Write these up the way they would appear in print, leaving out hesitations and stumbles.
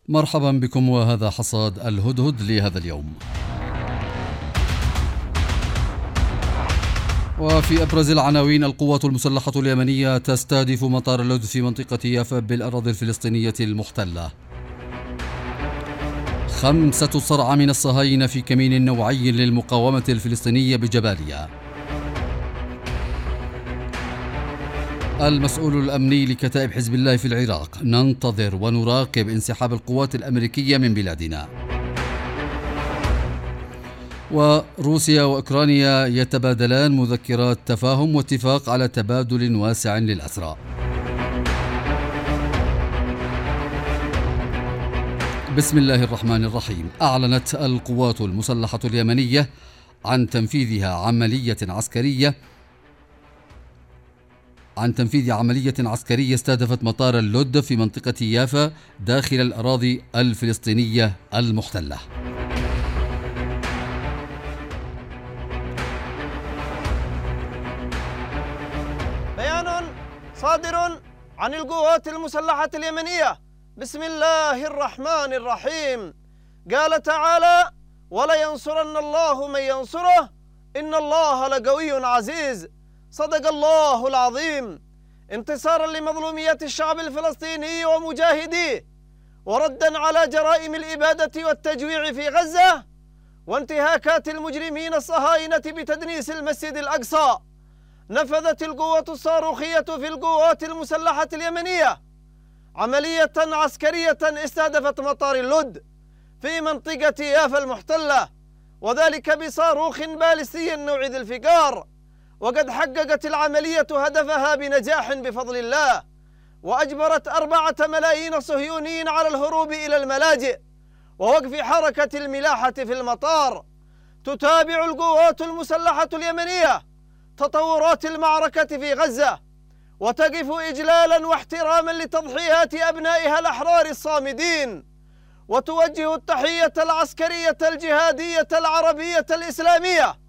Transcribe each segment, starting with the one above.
مرحبا بكم، وهذا حصاد الهدهد لهذا اليوم. وفي أبرز العناوين: القوات المسلحة اليمنية تستهدف مطار اللد في منطقة يافا بالأراضي الفلسطينية المحتلة. 5 صرع من الصهاينة في كمين نوعي للمقاومة الفلسطينية بجباليا. المسؤول الأمني لكتائب حزب الله في العراق: ننتظر ونراقب انسحاب القوات الأمريكية من بلادنا. وروسيا وأوكرانيا يتبادلان مذكرات تفاهم واتفاق على تبادل واسع للأسرى. بسم الله الرحمن الرحيم. أعلنت القوات المسلحة اليمنية عن تنفيذ عملية عسكرية استهدفت مطار اللد في منطقة يافا داخل الأراضي الفلسطينية المحتلة. بيان صادر عن القوات المسلحة اليمنية بسم الله الرحمن الرحيم. قال تعالى: ولينصرن الله من ينصره إن الله لقوي عزيز. صدق الله العظيم. انتصارا لمظلومية الشعب الفلسطيني ومجاهديه، وردا على جرائم الإبادة والتجويع في غزة، وانتهاكات المجرمين الصهاينة بتدنيس المسجد الأقصى، نفذت القوة الصاروخية في القوات المسلحة اليمنية عملية عسكرية استهدفت مطار اللد في منطقة يافا المحتلة، وذلك بصاروخ باليستي نوع ذي الفقار. وقد حققت العملية هدفها بنجاح بفضل الله، وأجبرت 4 ملايين صهيوني على الهروب إلى الملاجئ ووقف حركة الملاحة في المطار. تتابع القوات المسلحة اليمنية تطورات المعركة في غزة، وتقف إجلالا واحتراما لتضحيات أبنائها الأحرار الصامدين، وتوجه التحية العسكرية الجهادية العربية الإسلامية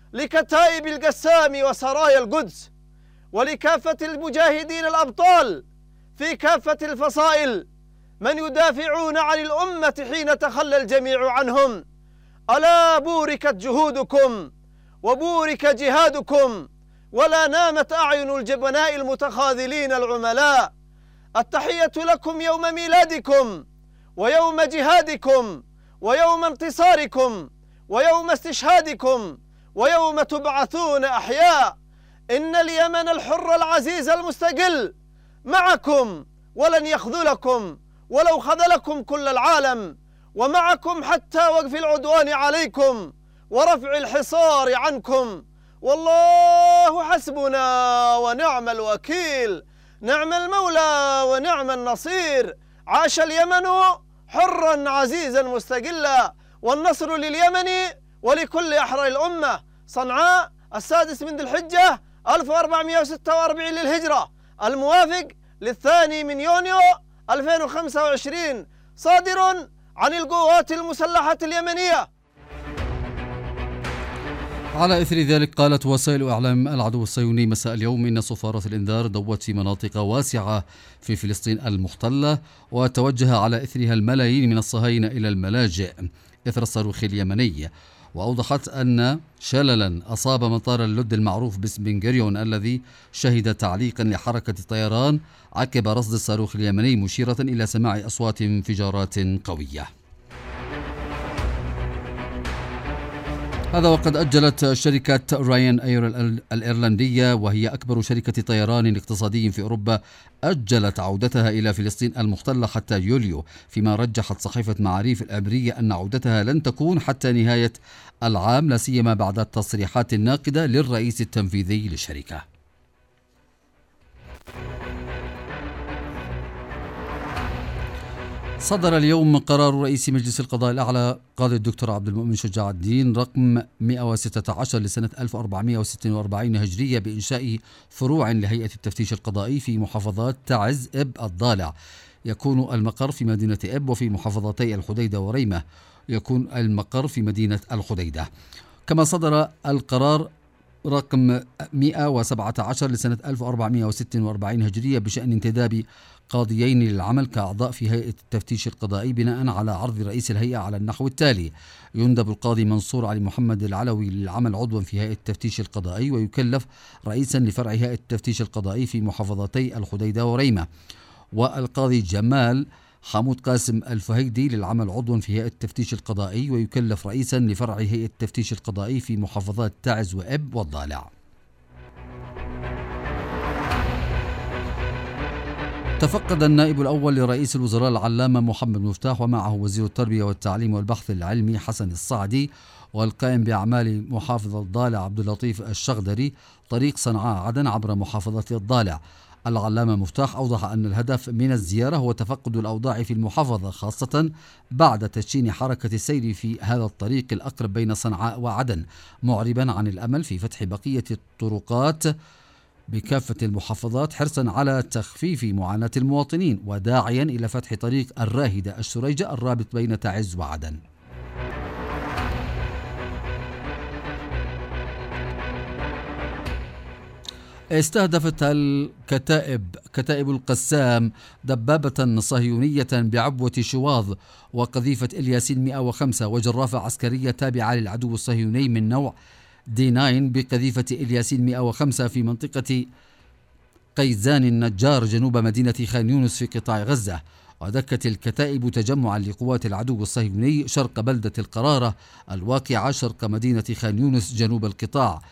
لكتائب القسام وسرايا القدس، ولكافة المجاهدين الأبطال في كافة الفصائل من يدافعون عن الأمة حين تخلى الجميع عنهم. ألا بوركت جهودكم وبورك جهادكم، ولا نامت أعين الجبناء المتخاذلين العملاء. التحية لكم يوم ميلادكم ويوم جهادكم ويوم انتصاركم ويوم استشهادكم ويوم تبعثون أحياء. إن اليمن الحر العزيز المستقل معكم ولن يخذلكم ولو خذلكم كل العالم، ومعكم حتى وقف العدوان عليكم ورفع الحصار عنكم. والله حسبنا ونعم الوكيل، نعم المولى ونعم النصير. عاش اليمن حرا عزيزا مستقلا، والنصر لليمن ولكل أحرار الأمة. صنعاء 6 من ذي الحجة 1446 للهجرة، الموافق 2 يونيو 2025، صادر عن القوات المسلحة اليمنية. على إثر ذلك، قالت وسائل إعلام العدو الصهيوني مساء اليوم إن صفارة الإنذار دوت في مناطق واسعة في فلسطين المحتلة، وتوجه على إثرها الملايين من الصهاينة إلى الملاجئ إثر الصاروخ اليمني. وأوضحت أن شللا أصاب مطار اللد المعروف باسم بن غوريون الذي شهد تعليقا لحركة الطيران عقب رصد الصاروخ اليمني، مشيرة إلى سماع أصوات انفجارات قوية. هذا وقد أجلت شركة راين اير الإيرلندية، وهي أكبر شركة طيران اقتصادي في أوروبا، أجلت عودتها إلى فلسطين المحتلة حتى يوليو، فيما رجحت صحيفة معاريف العبرية أن عودتها لن تكون حتى نهاية العام، لا سيما بعد التصريحات الناقدة للرئيس التنفيذي للشركة. صدر اليوم قرار رئيس مجلس القضاء الأعلى قاضي الدكتور عبد المؤمن شجاع الدين رقم 116 لسنة 1446 هجرية بإنشاء فروع لهيئة التفتيش القضائي في محافظات تعز إب الضالع. يكون المقر في مدينة إب، وفي محافظتي الحديدة وريمة يكون المقر في مدينة الحديدة. كما صدر القرار رقم 117 لسنة 1446 هجرية بشأن انتداب قاضيين للعمل كأعضاء في هيئة التفتيش القضائي بناء على عرض رئيس الهيئة على النحو التالي: يندب القاضي منصور علي محمد العلوي للعمل عضوا في هيئة التفتيش القضائي، ويكلف رئيسا لفرع هيئة التفتيش القضائي في محافظتي الحديدة وريمة. والقاضي جمال حمود قاسم الفهيدي للعمل عضوا في هيئة التفتيش القضائي، ويكلف رئيسا لفرع هيئة التفتيش القضائي في محافظات تعز وإب والضالع. تفقد النائب الأول لرئيس الوزراء العلامة محمد مفتاح ومعه وزير التربية والتعليم والبحث العلمي حسن الصعدي والقائم بأعمال محافظة الضالع عبد اللطيف الشغدري طريق صنعاء عدن عبر محافظة الضالع. العلامة مفتاح أوضح أن الهدف من الزيارة هو تفقد الأوضاع في المحافظة، خاصة بعد تدشين حركة السير في هذا الطريق الأقرب بين صنعاء وعدن، معربا عن الأمل في فتح بقية الطرقات بكافة المحافظات حرصا على تخفيف معاناة المواطنين، وداعيا إلى فتح طريق الراهدة الشريجة الرابط بين تعز وعدن. استهدفت كتائب القسام دبابة صهيونية بعبوة شواظ وقذيفة الياسين 105 وجرافة عسكرية تابعة للعدو الصهيوني من نوع D9 بقذيفة الياسين 105 في منطقة قيزان النجار جنوب مدينة خان يونس في قطاع غزة. ودكت الكتائب تجمعا لقوات العدو الصهيوني شرق بلدة القرارة الواقعة شرق مدينة خان يونس جنوب القطاع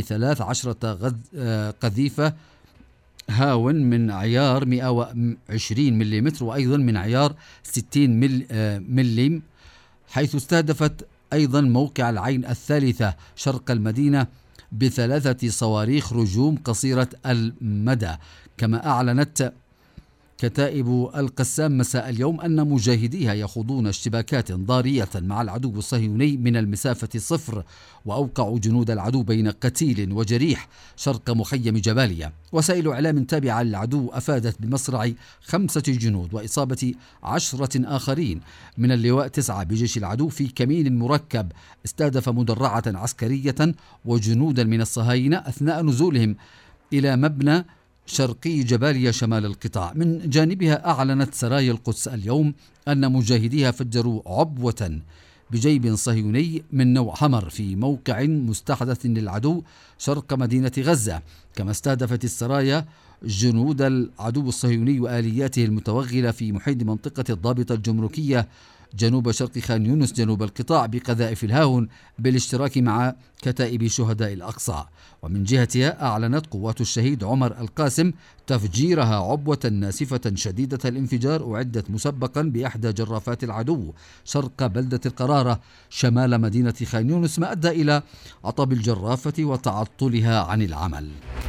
ب13 قذيفة هاون من عيار 120 ملم وأيضا من عيار 60 ملم، حيث استهدفت أيضا موقع العين الثالثة شرق المدينة ب3 صواريخ رجوم قصيرة المدى. كما أعلنت كتائب القسام مساء اليوم أن مجاهديها يخوضون اشتباكات ضارية مع العدو الصهيوني من المسافة 0، وأوقعوا جنود العدو بين قتيل وجريح شرق مخيم جباليا. وسائل إعلام تابعة للعدو أفادت بمصرع 5 جنود وإصابة 10 آخرين من اللواء 9 بجيش العدو في كمين مركب استهدف مدرعة عسكرية وجنودا من الصهاينة أثناء نزولهم إلى مبنى شرقي جباليا شمال القطاع. من جانبها أعلنت سرايا القدس اليوم أن مجاهديها فجروا عبوة بجيب صهيوني من نوع همر في موقع مستحدث للعدو شرق مدينة غزة. كما استهدفت السرايا جنود العدو الصهيوني وآلياته المتوغلة في محيط منطقة الضابطة الجمركية جنوب شرق خان يونس جنوب القطاع بقذائف الهاون بالاشتراك مع كتائب شهداء الأقصى. ومن جهتها أعلنت قوات الشهيد عمر القاسم تفجيرها عبوة ناسفة شديدة الانفجار أعدت مسبقا بإحدى جرافات العدو شرق بلدة القرارة شمال مدينة خان يونس، ما أدى إلى عطب الجرافة وتعطلها عن العمل.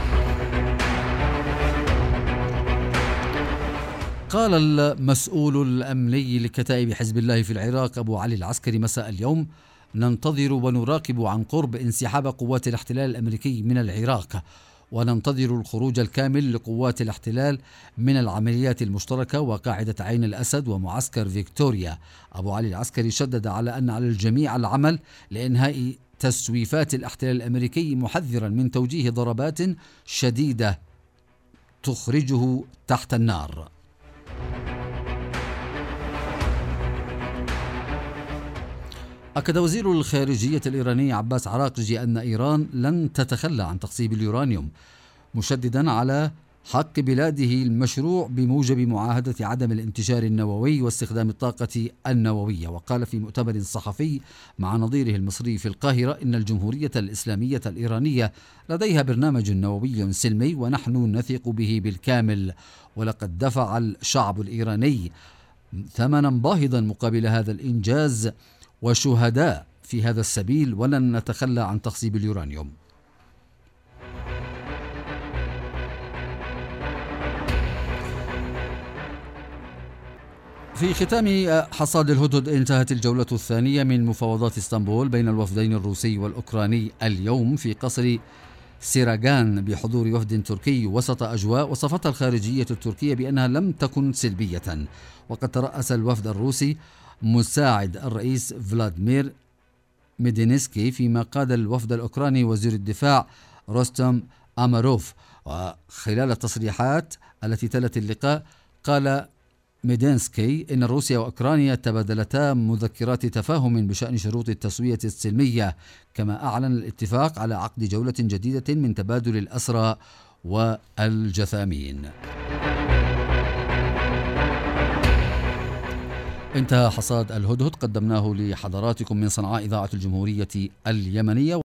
قال المسؤول الأمني لكتائب حزب الله في العراق أبو علي العسكري مساء اليوم: ننتظر ونراقب عن قرب انسحاب قوات الاحتلال الأمريكي من العراق، وننتظر الخروج الكامل لقوات الاحتلال من العمليات المشتركة وقاعدة عين الأسد ومعسكر فيكتوريا. أبو علي العسكري شدد على أن على الجميع العمل لإنهاء تسويفات الاحتلال الأمريكي، محذرا من توجيه ضربات شديدة تخرجه تحت النار. أكد وزير الخارجية الإيراني عباس عراقجي أن إيران لن تتخلى عن تخصيب اليورانيوم، مشددا على حق بلاده المشروع بموجب معاهدة عدم الانتشار النووي واستخدام الطاقة النووية. وقال في مؤتمر صحفي مع نظيره المصري في القاهرة إن الجمهورية الإسلامية الإيرانية لديها برنامج نووي سلمي ونحن نثق به بالكامل، ولقد دفع الشعب الإيراني ثمنا باهظا مقابل هذا الإنجاز وشهداء في هذا السبيل، ولن نتخلى عن تخصيب اليورانيوم. في ختام حصاد الهدهد انتهت الجولة الثانية من مفاوضات اسطنبول بين الوفدين الروسي والأوكراني اليوم في قصر سيراغان بحضور وفد تركي وسط أجواء وصفتها الخارجية التركية بأنها لم تكن سلبية. وقد ترأس الوفد الروسي مساعد الرئيس فلاديمير ميدينسكي، فيما قاد الوفد الأوكراني وزير الدفاع روستم أماروف. وخلال التصريحات التي تلت اللقاء قال ميدينسكي إن روسيا وأوكرانيا تبادلتا مذكرات تفاهم بشأن شروط التسوية السلمية، كما أعلن الاتفاق على عقد جولة جديدة من تبادل الأسرى والجثامين. انتهى حصاد الهدهد، قدمناه لحضراتكم من صنعاء إذاعة الجمهورية اليمنية.